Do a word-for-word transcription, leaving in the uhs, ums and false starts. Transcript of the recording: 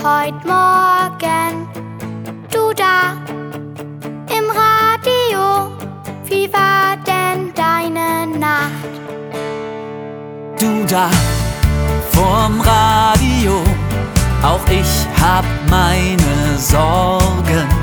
heut Morgen. Du da im Radio, wie war denn deine Nacht? Du da vorm Radio, auch ich hab meine Sorgen.